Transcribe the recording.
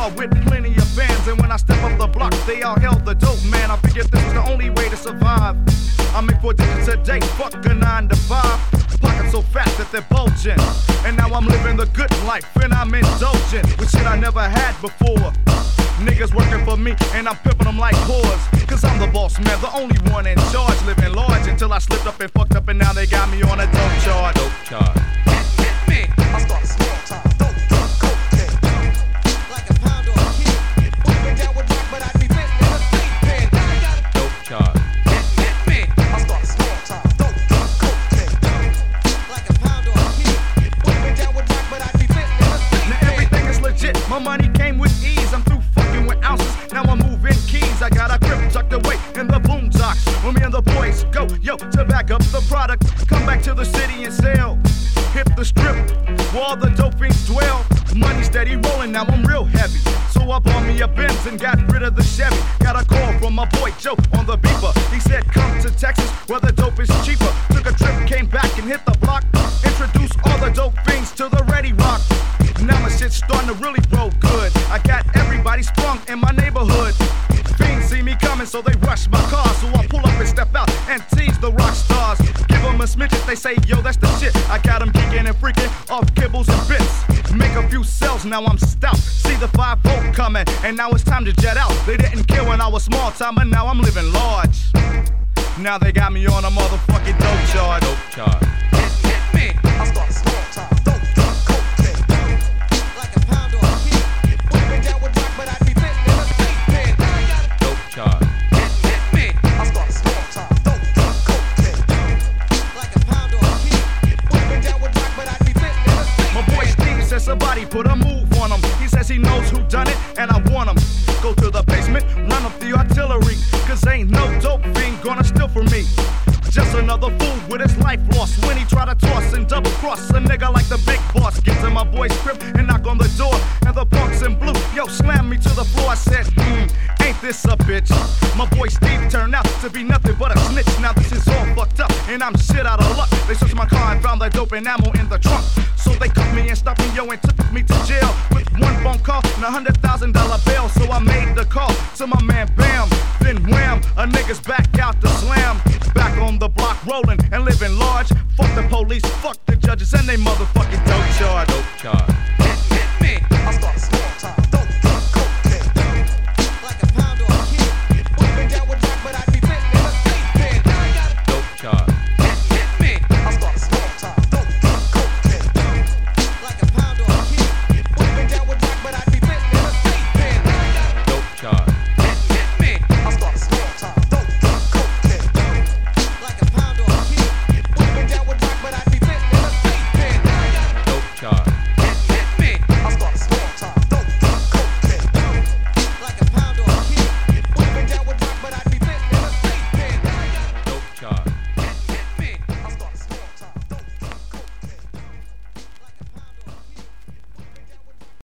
superstar with plenty of fans. And when I step up the block, they all held the dope, man. I figured this was the only way to survive. I make 4 digits a day, fuck a 9 to 5. Pockets so fat that they're bulging. And now I'm living the good life, and I'm indulgent with shit I never had before. Niggas working for me, and I'm pimping them like whores. Cause I'm the boss man, the only one in charge. Living large until I slipped up and fucked up, and now they got me on a dope charge. Dope charge. Hit me. I start small time. Dope, cocaine. Like a pound or a kid. Moving down with rock, but I'd be fitting in a state pen. Dope charge. Hit me. I start small time. Dope, cocaine. Like a pound or a kid. Moving down with rock, but I'd be fitting in a state pen. Now everything is legit. My money came with ease. I'm through fucking with ounces. Now I'm moving keys. I got a grip tucked away in the boombox. When me and the boys go, yo, to back up the product. Come back to the city and sell. Hit the strip where all the dope fiends dwell. Money steady rolling, now I'm real heavy. So I bought me a Benz and got rid of the Chevy. Got a call from my boy Joe on the beeper. He said come to Texas where the dope is cheaper. Took a trip, came back and hit the block. Introduced all the dope fiends to the Ready Rock. Now my shit's starting to really roll good. I got everybody sprung in my neighborhood. Fiends see me coming, so they rush my car. So I pull up and step out and tease the rock stars. Give them a smidget, they say, yo, that's the shit. I got them geeking and freaking off kibbles and bits. Make a few sales, now I'm stout. See the 5-0 coming, and now it's time to jet out. They didn't care when I was small time, but now I'm living large. Now they got me on a motherfucking dope charge. Dope charge. Hit me. I start small time. Dope, cocaine. Like a pound or a kid. Moving down with rock, but I'd be fitting in a state pen. Dope charge. Hit me. I start small time. Dope, cocaine. Like a pound or a kid. Moving down with rock, but I'd be fitting in a state pen. My boy Steve says somebody put a move on him. He says he knows who done it, and I want him. Go to the basement, run up the artillery. Cause ain't no dope fiend gonna steal from me. Just another fool with his life lost when he try to toss and double cross a nigga like the big boss. Get to my boy's crib and knock on the door, and the punks in blue, yo, slam me to the floor. I said, ain't this a bitch? My boy Steve turned out to be nothing but a snitch. Now this is all fucked up, and I'm shit out of luck. They searched my car and found the dope and ammo in the trunk. So they cuffed me and stopped me, yo, and took me to jail with one phone call and $100,000 bail. So I made the call to my man Bam, then wham, a nigga's back out to slam. Back on the block rolling and living large. Fuck the police, fuck the judges, and they motherfucking dope charge. Dope charge.